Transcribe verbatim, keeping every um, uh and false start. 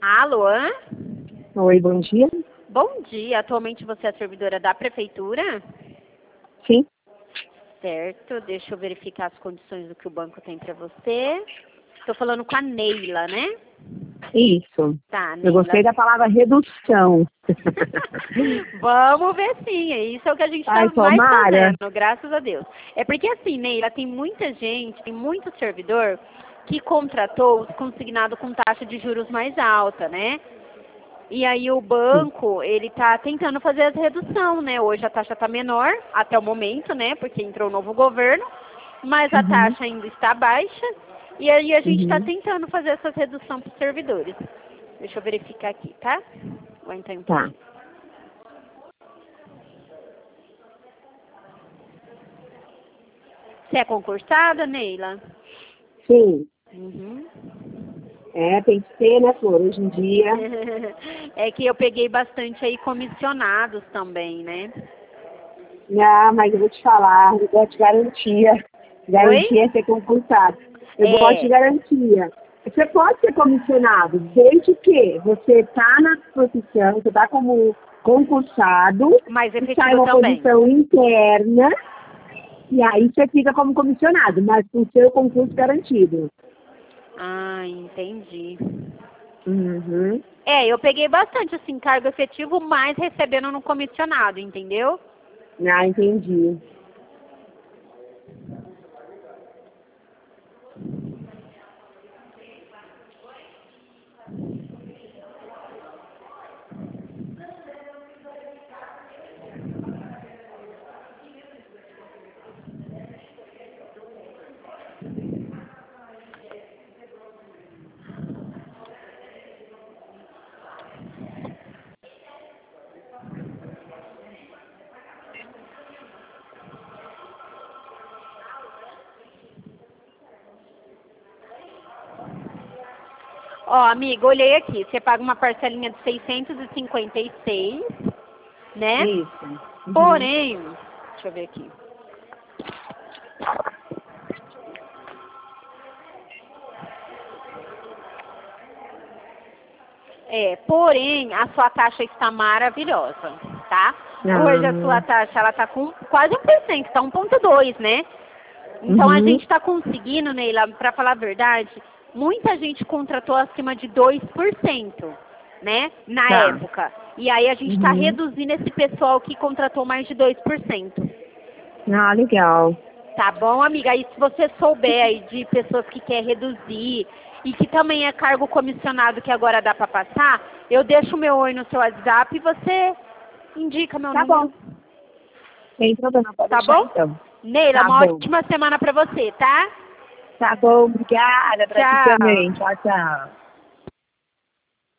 Alô? Oi, bom dia. Bom dia. Atualmente você é servidora da prefeitura? Sim. Certo. Deixa eu verificar as condições do que o banco tem para você. Estou falando com a Neila, né? Isso. Tá, Eu Neila. gostei da palavra redução. Vamos ver sim. Isso é o que a gente está Ai, mais tomara. fazendo, graças a Deus. É porque assim, Neila, tem muita gente, tem muito servidor que contratou os consignados com taxa de juros mais alta, né? E aí o banco, ele tá tentando fazer essa redução, né? Hoje a taxa está menor, até o momento, né? Porque entrou o novo governo, mas a Uhum. taxa ainda está baixa. E aí a gente está Uhum. tentando fazer essa redução para os servidores. Deixa eu verificar aqui, tá? Vou entrar um Tá. pouquinho. Você é concursada, Neila? Sim. Uhum. É, tem que ser, né, Flor? Hoje em dia. É que eu peguei bastante aí comissionados também, né? Ah, mas eu vou te falar, eu gosto de garantia. Oi? Garantia é ser concursado. Eu gosto de É, garantia. Você pode ser comissionado, desde que você está na profissão, você está como concursado, mais e sai efetivo uma também. posição interna, e aí você fica como comissionado, mas com o seu concurso garantido. Ah, entendi. Uhum. É, eu peguei bastante, assim, cargo efetivo, mas recebendo no comissionado, entendeu? Ah, entendi. Ó, amiga, olhei aqui, você paga uma parcelinha de seiscentos e cinquenta e seis, né? Isso. Uhum. Porém, deixa eu ver aqui. É, porém, a sua taxa está maravilhosa, tá? Hoje a sua Ah, taxa, ela tá com quase um por cento, tá um ponto dois, né? Então a uhum. gente está conseguindo, Neila, para falar a verdade, muita gente contratou acima de dois por cento, né? Na Tá. época. E aí a gente está Uhum. reduzindo esse pessoal que contratou mais de dois por cento. Ah, legal. Tá bom, amiga? Aí se você souber aí de pessoas que quer reduzir e que também é cargo comissionado que agora dá para passar, eu deixo o meu oi no seu WhatsApp e você indica meu Tá bom. número. Sem problema, pode Tá deixar bom? então. Neila, Tá uma bom. ótima semana para você, tá? Tá bom, obrigada pra ti também. Tchau. Tchau, tchau.